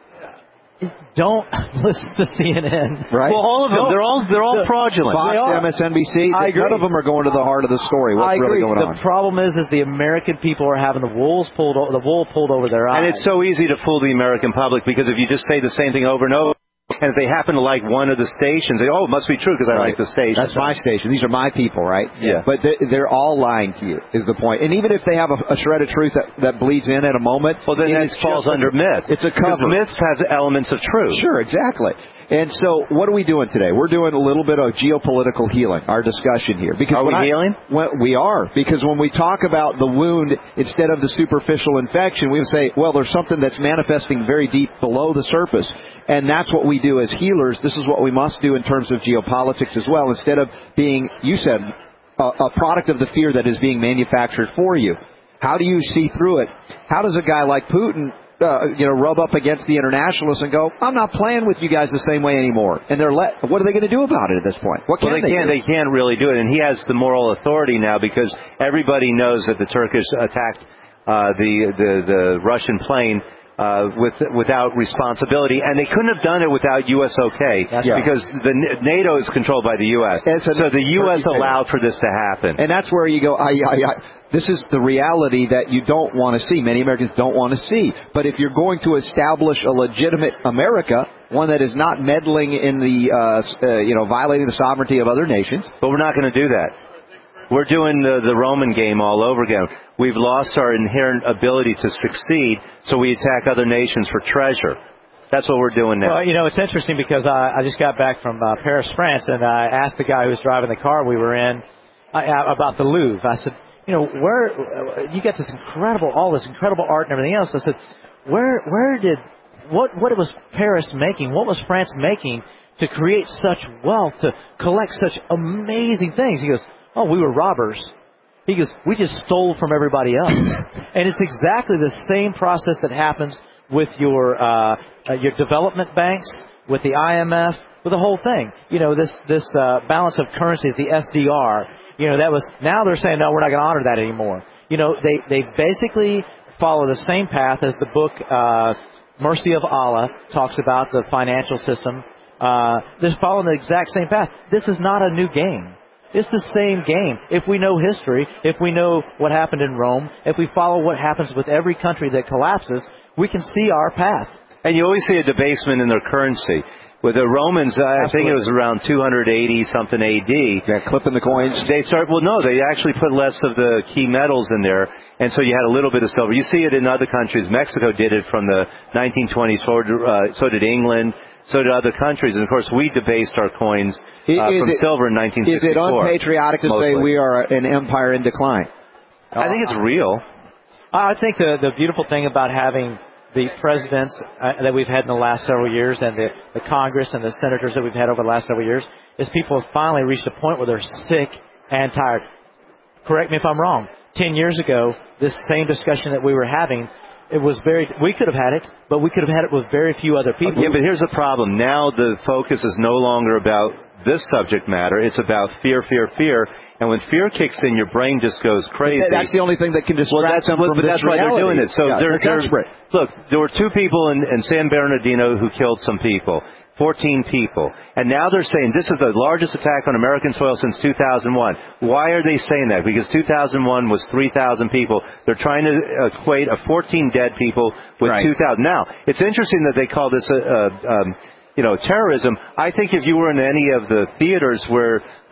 don't listen to C N N. Right. Well, all of them. They're all they're all the, fraudulent. Fox, M S N B C, I none agree. of them are going to the heart of the story. What's I really agree. going the on? The problem is, is the American people are having the wolves pulled, the wool pulled over their eyes. And it's so easy to fool the American public because if you just say the same thing over and over, and if they happen to like one of the stations, they oh, it must be true because I right. like the station. That's my station. These are my people, right? Yeah. But they're, they're all lying to you, is the point. And even if they have a, a shred of truth that, that bleeds in at a moment, well, then that falls under myth. It's a cover. Because myths has elements of truth. Sure, exactly. And so, what are we doing today? We're doing a little bit of geopolitical healing, our discussion here. Because are we I, healing? When, we are. Because when we talk about the wound, instead of the superficial infection, we would say, well, there's something that's manifesting very deep below the surface. And that's what we do as healers. This is what we must do in terms of geopolitics as well. Instead of being, you said, a, a product of the fear that is being manufactured for you. How do you see through it? How does a guy like Putin Uh, you know, rub up against the internationalists and go, I'm not playing with you guys the same way anymore. And they're let. What are they going to do about it at this point? What can well, they, they can't. do? They can't really do it. And he has the moral authority now because everybody knows that the Turkish attacked uh, the, the the Russian plane uh, with without responsibility, and they couldn't have done it without U S okay yeah. because the NATO is controlled by the U S So the U S allowed for this to happen. And that's where you go, I, I, I. This is the reality that you don't want to see. Many Americans don't want to see. But if you're going to establish a legitimate America, one that is not meddling in the, uh, uh, you know, violating the sovereignty of other nations. But we're not going to do that. We're doing the, the Roman game all over again. We've lost our inherent ability to succeed, so we attack other nations for treasure. That's what we're doing now. Well, you know, it's interesting because I, I just got back from uh, Paris, France, and I asked the guy who was driving the car we were in uh, about the Louvre. I said, you know, where you got this incredible, all this incredible art and everything else. I said, where, where did, what, what was Paris making? What was France making to create such wealth, to collect such amazing things? He goes, oh, we were robbers. He goes, we just stole from everybody else. And it's exactly the same process that happens with your, uh, uh, your development banks, with the I M F, with the whole thing. You know, this, this, uh, balance of currencies, the S D R. You know, that was, now they're saying, no, we're not going to honor that anymore. You know, they, they basically follow the same path as the book, uh, Mercy of Allah talks about the financial system. Uh, they're following the exact same path. This is not a new game. It's the same game. If we know history, if we know what happened in Rome, if we follow what happens with every country that collapses, we can see our path. And you always see a debasement in their currency. With the Romans, uh, I think it was around two eighty something A D. Yeah, clipping the coins. They start. Well, no, they actually put less of the key metals in there, and so you had a little bit of silver. You see it in other countries. Mexico did it from the nineteen twenties forward. Uh, so did England. So did other countries. And of course, we debased our coins uh, from it, silver in nineteen sixty-four. Is it unpatriotic to mostly. say we are an empire in decline? I think it's real. I think the the beautiful thing about having the presidents uh, that we've had in the last several years and the, the Congress and the senators that we've had over the last several years is people have finally reached a point where they're sick and tired. Correct me if I'm wrong. Ten years ago, this same discussion that we were having, it was very, we could have had it, but we could have had it with very few other people. Yeah, but here's the problem. Now the focus is no longer about this subject matter. It's about fear, fear, fear. And when fear kicks in, your brain just goes crazy. That's the only thing that can distract well, that's, them from but this that's why reality. they're doing it. So yeah, they're, they're, they're desperate. Look, there were two people in, in San Bernardino who killed some people. fourteen people. And now they're saying this is the largest attack on American soil since two thousand one. Why are they saying that? Because two thousand one was three thousand people. They're trying to equate a fourteen dead people with right. two thousand. Now, it's interesting that they call this a, a um, you know, terrorism. I think if you were in any of the theaters where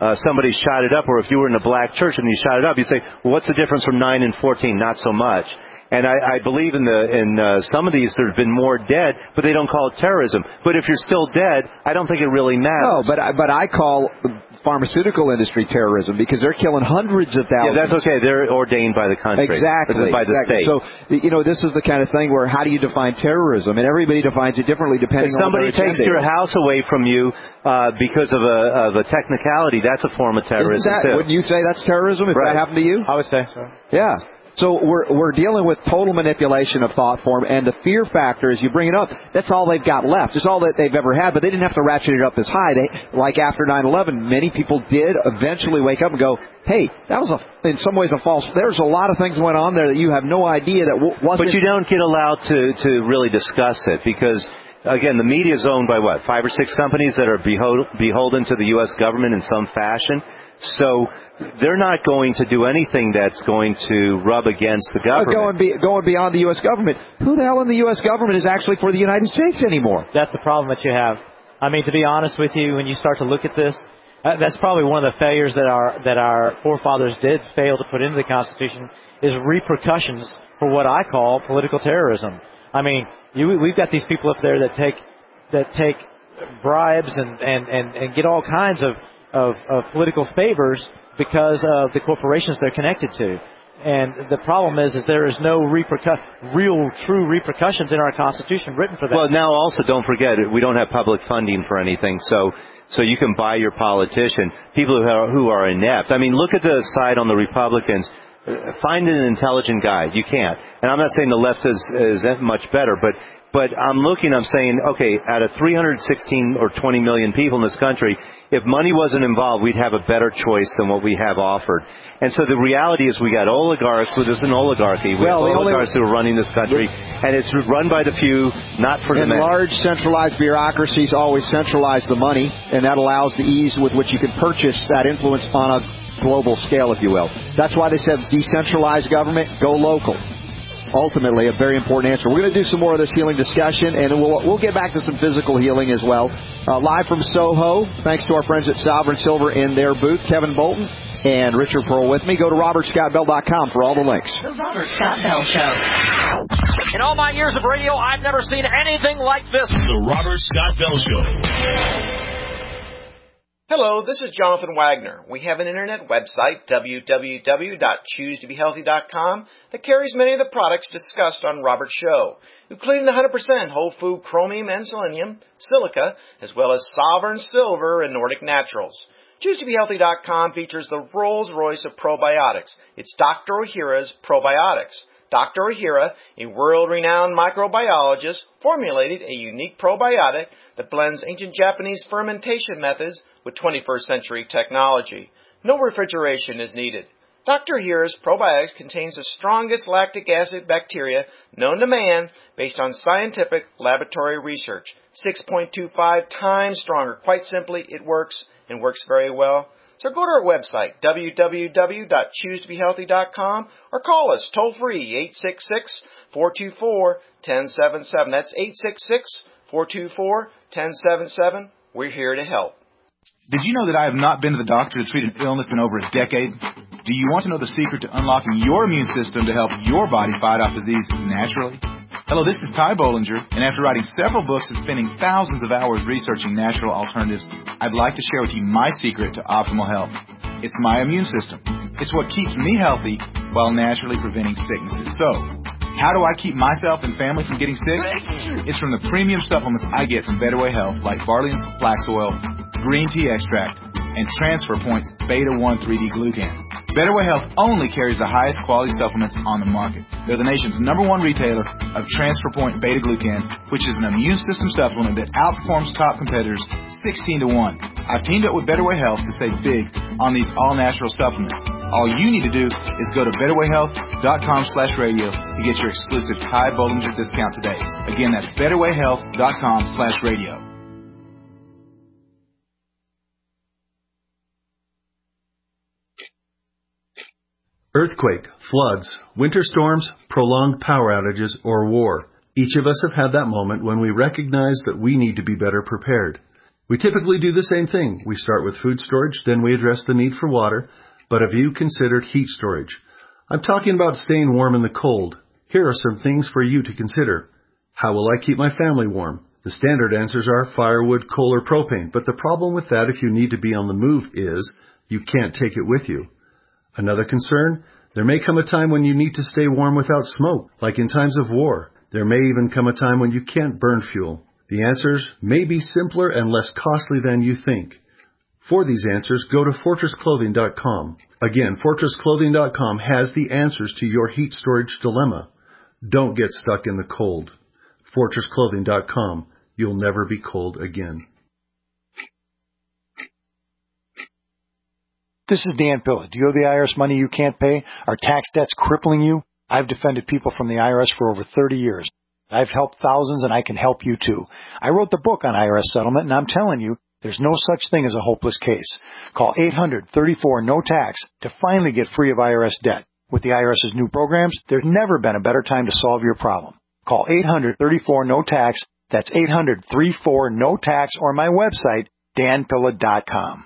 uh, somebody shot it up, or if you were in a black church and you shot it up, you say, well, what's the difference from nine and fourteen? Not so much. And I, I believe in the in uh, some of these there have been more dead, but they don't call it terrorism. But if you're still dead, I don't think it really matters. No, but I, but I call pharmaceutical industry terrorism because they're killing hundreds of thousands. Yeah, that's okay. They're ordained by the country. Exactly. By the exactly. state. So, you know, this is the kind of thing where how do you define terrorism? And everybody defines it differently depending on what their somebody takes your house away from you uh, because of a, of a technicality, that's a form of terrorism, Isn't that, too. Wouldn't you say that's terrorism if right. that happened to you? I would say so. Yeah. So we're we're dealing with total manipulation of thought form, and the fear factor, as you bring it up, that's all they've got left. It's all that they've ever had, but they didn't have to ratchet it up as high. They, like after nine eleven, many people did eventually wake up and go, hey, that was a, in some ways a false. There's a lot of things going on there that you have no idea that w- wasn't. But you don't get allowed to to really discuss it because. Again, the media is owned by what? Five or six companies that are behold, beholden to the U S government in some fashion. So they're not going to do anything that's going to rub against the government. Going, be, going beyond the U S government. Who the hell in the U S government is actually for the United States anymore? That's the problem that you have. I mean, to be honest with you, when you start to look at this, uh, that's probably one of the failures that our that our forefathers did fail to put into the Constitution is repercussions for what I call political terrorism. I mean, you, we've got these people up there that take that take bribes and, and, and, and get all kinds of, of, of political favors because of the corporations they're connected to. And the problem is that there is no repercu- real, true repercussions in our Constitution written for that. Well, now also don't forget, we don't have public funding for anything, so so you can buy your politician. People who are, who are inept. I mean, look at the side on the Republicans. Find an intelligent guy. You can't. And I'm not saying the left is, is much better, but but I'm looking, I'm saying, okay, out of three hundred sixteen or twenty million people in this country, if money wasn't involved, we'd have a better choice than what we have offered. And so the reality is we got oligarchs, well, this is an oligarchy. We well, have oligarchs who are running this country, and it's run by the few, not for the many. And large centralized bureaucracies always centralize the money, and that allows the ease with which you can purchase that influence on a global scale, if you will. That's why they said decentralized government, go local. Ultimately, a very important answer. We're going to do some more of this healing discussion, and we'll we'll get back to some physical healing as well. Uh, live from Soho, thanks to our friends at Sovereign Silver in their booth, Kevin Bolton and Richard Pearl with me. Go to robert scott bell dot com for all the links. The Robert Scott Bell Show. In all my years of radio, I've never seen anything like this. The Robert Scott Bell Show. Hello, this is Jonathan Wagner. We have an internet website, w w w dot choose to be healthy dot com, that carries many of the products discussed on Robert's show, including the one hundred percent whole food chromium and selenium, silica, as well as Sovereign Silver and Nordic Naturals. choose to be healthy dot com features the Rolls-Royce of probiotics. It's Doctor Ohhira's Probiotics. Doctor Ohhira, a world-renowned microbiologist, formulated a unique probiotic that blends ancient Japanese fermentation methods with twenty-first century technology. No refrigeration is needed. Doctor Ohhira's probiotics contains the strongest lactic acid bacteria known to man based on scientific laboratory research. six point two five times stronger. Quite simply, it works and works very well. So go to our website, w w w dot choose to be healthy dot com, or call us toll-free, eight six six, four two four, one zero seven seven. That's eight six six, four two four, one zero seven seven. We're here to help. Did you know that I have not been to the doctor to treat an illness in over a decade? Do you want to know the secret to unlocking your immune system to help your body fight off disease naturally? Hello, this is Ty Bollinger, and after writing several books and spending thousands of hours researching natural alternatives, I'd like to share with you my secret to optimal health. It's my immune system. It's what keeps me healthy while naturally preventing sicknesses. So, how do I keep myself and family from getting sick? It's from the premium supplements I get from Better Way Health, like Barley's Flax Oil, Green Tea Extract, and Transfer Point's Beta one three D Glucan. Better Way Health only carries the highest quality supplements on the market. They're the nation's number one retailer of Transfer Point Beta Glucan, which is an immune system supplement that outperforms top competitors sixteen to one. I've teamed up with Better Way Health to save big on these all-natural supplements. All you need to do is go to better way health dot com slash radio to get your exclusive Ty Bollinger discount today. Again, that's better way health dot com slash radio. Earthquake, floods, winter storms, prolonged power outages, or war. Each of us have had that moment when we recognize that we need to be better prepared. We typically do the same thing. We start with food storage, then we address the need for water. But have you considered heat storage? I'm talking about staying warm in the cold. Here are some things for you to consider. How will I keep my family warm? The standard answers are firewood, coal, or propane. But the problem with that if you need to be on the move is you can't take it with you. Another concern, there may come a time when you need to stay warm without smoke, like in times of war. There may even come a time when you can't burn fuel. The answers may be simpler and less costly than you think. For these answers, go to fortress clothing dot com. Again, fortress clothing dot com has the answers to your heat storage dilemma. Don't get stuck in the cold. fortress clothing dot com. You'll never be cold again. This is Dan Pilla. Do you owe the I R S money you can't pay? Are tax debts crippling you? I've defended people from the I R S for over thirty years. I've helped thousands, and I can help you too. I wrote the book on I R S settlement, and I'm telling you, there's no such thing as a hopeless case. Call eight hundred, thirty-four, no tax to finally get free of I R S debt. With the IRS's new programs, there's never been a better time to solve your problem. Call eight hundred, thirty-four, no tax. That's eight hundred, thirty-four, no tax, or my website, dan pilla dot com.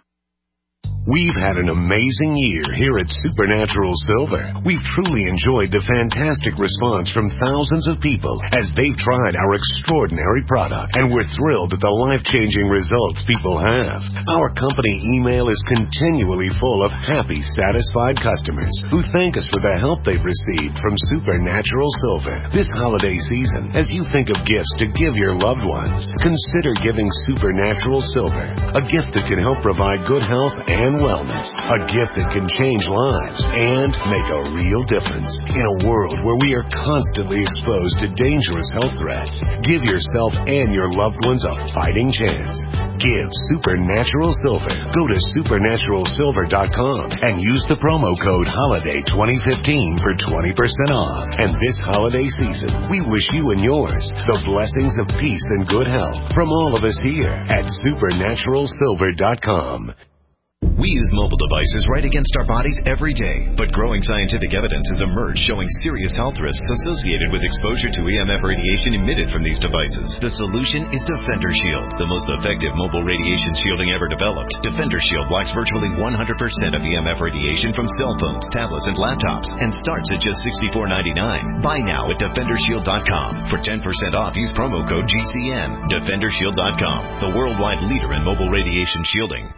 We've had an amazing year here at Supernatural Silver. We've truly enjoyed the fantastic response from thousands of people as they've tried our extraordinary product, and we're thrilled at the life-changing results people have. Our company email is continually full of happy, satisfied customers who thank us for the help they've received from Supernatural Silver. This holiday season, as you think of gifts to give your loved ones, consider giving Supernatural Silver, a gift that can help provide good health and wellness, a gift that can change lives and make a real difference. In a world where we are constantly exposed to dangerous health threats, give yourself and your loved ones a fighting chance. Give Supernatural Silver. Go to supernatural silver dot com and use the promo code HOLIDAY twenty fifteen for twenty percent off. And this holiday season, we wish you and yours the blessings of peace and good health from all of us here at supernatural silver dot com. We use mobile devices right against our bodies every day, but growing scientific evidence has emerged showing serious health risks associated with exposure to E M F radiation emitted from these devices. The solution is Defender Shield, the most effective mobile radiation shielding ever developed. Defender Shield blocks virtually one hundred percent of E M F radiation from cell phones, tablets, and laptops, and starts at just sixty-four ninety-nine. Buy now at defender shield dot com. For ten percent off, use promo code G C M. defender shield dot com, the worldwide leader in mobile radiation shielding.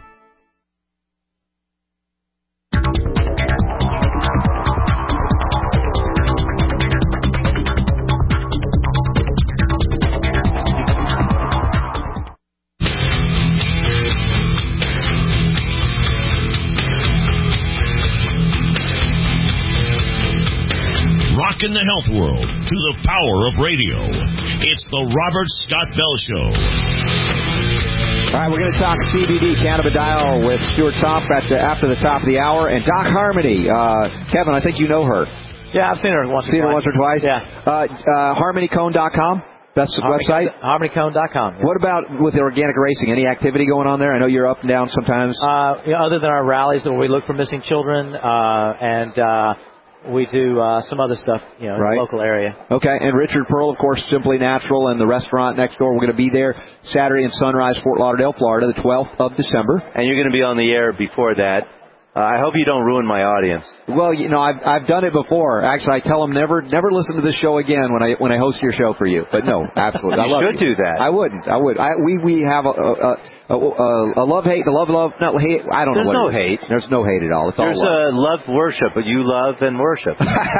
In the health world to the power of radio. It's the Robert Scott Bell Show. All right, we're going to talk C B D cannabidiol with Stuart Tomp at the, after the top of the hour. And Doc Harmony, uh, Kevin, I think you know her. Yeah, I've seen her once or Seen twice. her once or twice? Yeah. Uh, uh, harmony cone dot com? That's the Harmony, website? harmony cone dot com. Yes. What about with the organic racing? Any activity going on there? I know you're up and down sometimes. Uh, you know, other than our rallies where we look for missing children, uh, and uh, we do uh, some other stuff, you know, right. in the local area. Okay, and Richard Pearl, of course, Simply Natural, and the restaurant next door. We're going to be there Saturday in Sunrise, Fort Lauderdale, Florida, the twelfth of December. And you're going to be on the air before that. Uh, I hope you don't ruin my audience. Well, you know, I've I've done it before. Actually, I tell them never never listen to this show again when I when I host your show for you. But no, absolutely, you I love should you. do that. I wouldn't. I would. I, we we have a a, a, a, a love hate, a love love, not hate. I don't There's know. no What it is. hate. There's no hate at all. It's There's all a love love. worship, but you love and worship.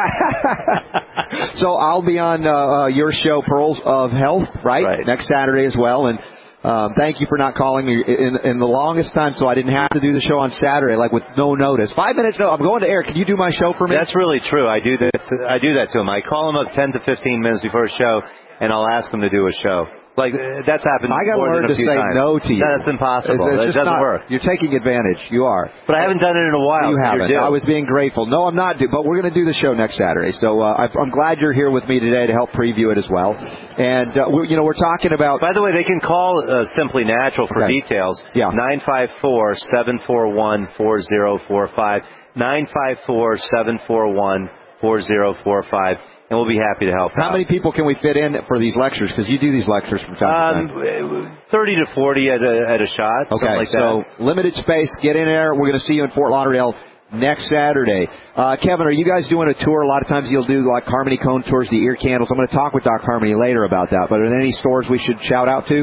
So I'll be on uh, uh, your show, Pearls of Health, right? right? Next Saturday as well, and. Um, thank you for not calling me in, in the longest time, so I didn't have to do the show on Saturday, like with no notice. Five minutes, no, I'm going to air. Can you do my show for me? That's really true. I do that. To, I do that to him. I call him up ten to fifteen minutes before a show, and I'll ask him to do a show. Like, that's happened I got to more learn than a to few say times. no to you. That's impossible. It's, it's it doesn't not, work. You're taking advantage. You are. But I haven't done it in a while. You so haven't. You're I was being grateful. No, I'm not. But we're going to do the show next Saturday. So uh, I'm glad you're here with me today to help preview it as well. And, uh, we, you know, we're talking about... By the way, they can call uh, Simply Natural for okay. details. Yeah. nine five four, seven four one, four zero four five. nine five four, seven four one, four zero four five, and we'll be happy to help How out. many people can we fit in for these lectures? Because you do these lectures from time to time. Um, thirty to forty at a, at a shot, Okay, something like so that. limited space. Get in there. We're going to see you in Fort Lauderdale next Saturday. Uh, Kevin, are you guys doing a tour? A lot of times you'll do like Harmony Cone tours, the ear candles. I'm going to talk with Doc Harmony later about that. But are there any stores we should shout out to?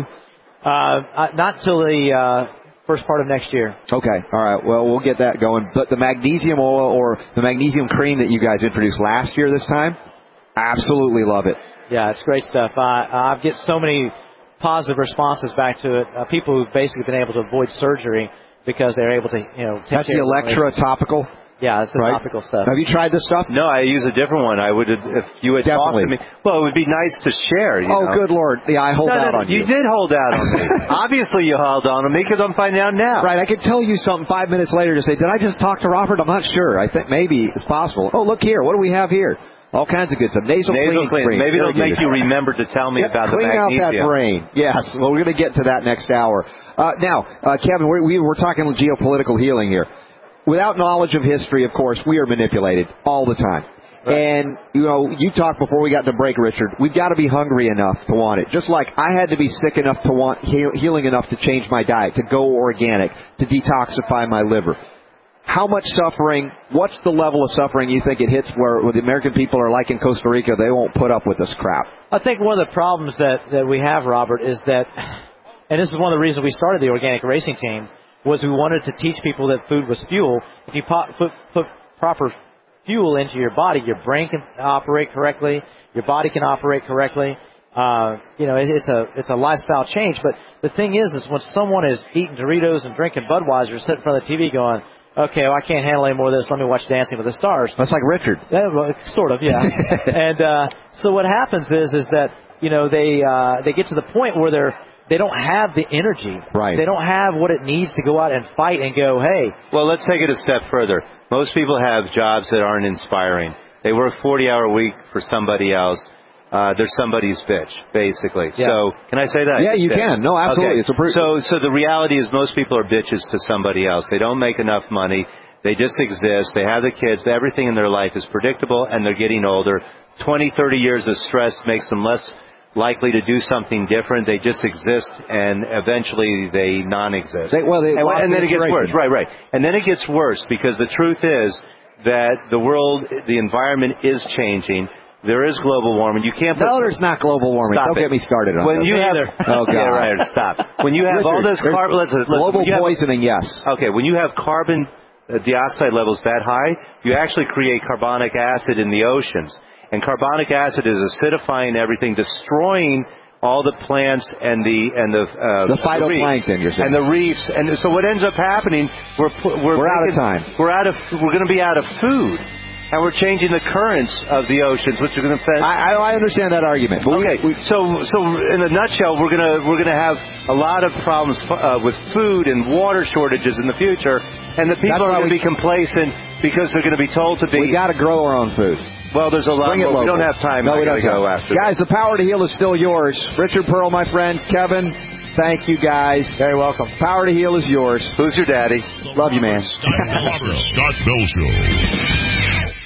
Uh, not till the uh, first part of next year. Okay, all right. Well, we'll get that going. But the magnesium oil or the magnesium cream that you guys introduced last year this time, absolutely love it. Yeah, it's great stuff. I, I get so many positive responses back to it. Uh, people who've basically been able to avoid surgery because they're able to, you know, take That's the Electra topical? Yeah, it's the right? topical stuff. Have you tried this stuff? No, I use a different one. I would, if you had Definitely. talked to me. Well, it would be nice to share. You oh, know? good Lord. Yeah, I hold no, out no, on you. You did hold out on me. Obviously you held on to me because I'm finding out now. Right, I could tell you something five minutes later to say, did I just talk to Robert? I'm not sure. I think maybe it's possible. Oh, look here. What do we have here? All kinds of good stuff. Nasal, Nasal clean. clean. Maybe it'll make you remember to tell me yep, about the clean magnesium. out that brain. Yes. Well, we're going to get to that next hour. Uh, now, uh, Kevin, we're, we, we're talking geopolitical healing here. Without knowledge of history, of course, we are manipulated all the time. Right. And, you know, you talked before we got to break, Richard. We've got to be hungry enough to want it. Just like I had to be sick enough to want heal, healing enough to change my diet, to go organic, to detoxify my liver. How much suffering, what's the level of suffering you think it hits where, where the American people are like in Costa Rica, they won't put up with this crap? I think one of the problems that, that we have, Robert, is that, and this is one of the reasons we started the organic racing team, was we wanted to teach people that food was fuel. If you put, put, put proper fuel into your body, your brain can operate correctly, your body can operate correctly. Uh, you know, it, it's a it's a lifestyle change. But the thing is, is when someone is eating Doritos and drinking Budweiser, sitting in front of the T V going, okay, well, I can't handle any more of this. Let me watch Dancing with the Stars. That's like Richard. Yeah, well, sort of, yeah. and uh, so what happens is, is that you know they uh, they get to the point where they're They don't have the energy. Right. They don't have what it needs to go out and fight and go, hey. Well, let's take it a step further. Most people have jobs that aren't inspiring. They work forty-hour week for somebody else. Uh, they're somebody's bitch, basically. Yeah. So, can I say that? Yeah, you yeah. can. No, absolutely. Okay. It's a pre- so, so the reality is most people are bitches to somebody else. They don't make enough money. They just exist. They have the kids. Everything in their life is predictable, and they're getting older. twenty, thirty years of stress makes them less likely to do something different. They just exist, and eventually they non-exist. They, well, they and, lost and then it gets worse. inspiration. Right, right. And then it gets worse because the truth is that the world, the environment is changing. There is global warming. You can't put... No, there's not global warming. Stop Don't it. get me started on when this. you have, Oh, God. Yeah, right, stop. When you have Richard, all this carbon... Listen, listen, global when you have- poisoning, yes. Okay, when you have carbon dioxide levels that high, you actually create carbonic acid in the oceans. And carbonic acid is acidifying everything, destroying all the plants and the and the uh, the phytoplankton, you're saying, and the reefs. And so what ends up happening? We're we're, we're out of making, time. We're out of we're going to be out of food, and we're changing the currents of the oceans, which are going to affect. I, I understand that argument. But okay, we, we, so so in a nutshell, we're gonna we're gonna have a lot of problems uh, with food and water shortages in the future, and the people are going to be complacent because they're going to be told to be. We got to grow our own food. Well, there's a lot more. We don't have time. No, I we gotta don't go have. after. Guys, the power to heal is still yours. Richard Pearl, my friend. Kevin, thank you, guys. Very welcome. Power to heal is yours. Who's your daddy? Love you, man. Robert Scott Bell Show.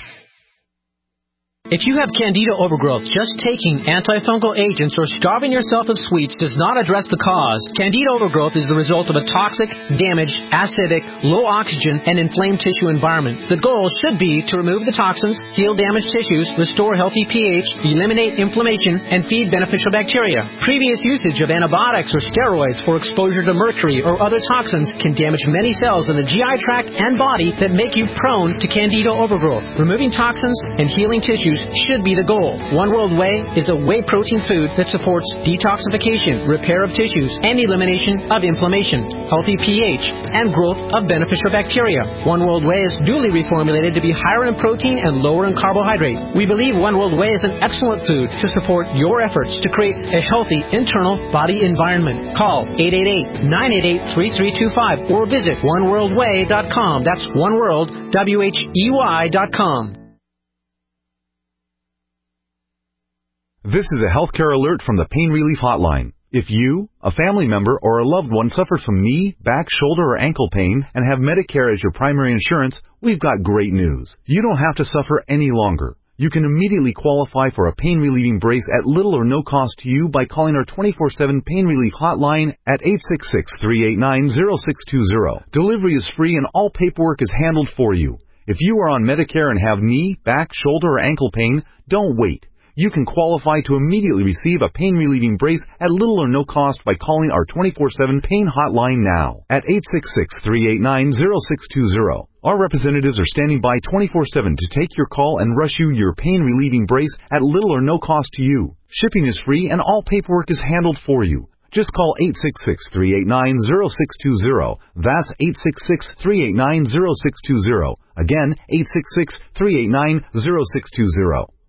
If you have candida overgrowth, just taking antifungal agents or starving yourself of sweets does not address the cause. Candida overgrowth is the result of a toxic, damaged, acidic, low oxygen, and inflamed tissue environment. The goal should be to remove the toxins, heal damaged tissues, restore healthy pH, eliminate inflammation, and feed beneficial bacteria. Previous usage of antibiotics or steroids or exposure to mercury or other toxins can damage many cells in the G I tract and body that make you prone to candida overgrowth. Removing toxins and healing tissues should be the goal. One World Whey is a whey protein food that supports detoxification, repair of tissues, and elimination of inflammation, healthy pH, and growth of beneficial bacteria. One World Whey is duly reformulated to be higher in protein and lower in carbohydrate. We believe One World Whey is an excellent food to support your efforts to create a healthy internal body environment. Call eight eight eight, nine eight eight, three three two five or visit one world way dot com. That's One World, W H E Y dot com. This is a healthcare alert from the Pain Relief Hotline. If you, a family member, or a loved one suffers from knee, back, shoulder, or ankle pain and have Medicare as your primary insurance, we've got great news. You don't have to suffer any longer. You can immediately qualify for a pain-relieving brace at little or no cost to you by calling our twenty-four seven Pain Relief Hotline at eight six six, three eight nine, zero six two zero. Delivery is free and all paperwork is handled for you. If you are on Medicare and have knee, back, shoulder, or ankle pain, don't wait. You can qualify to immediately receive a pain-relieving brace at little or no cost by calling our twenty-four seven Pain Hotline now at eight six six, three eight nine, zero six two zero. Our representatives are standing by twenty-four seven to take your call and rush you your pain-relieving brace at little or no cost to you. Shipping is free and all paperwork is handled for you. Just call eight six six, three eight nine, zero six two zero. That's eight six six, three eight nine, zero six two zero. Again, eight six six, three eight nine, zero six two zero.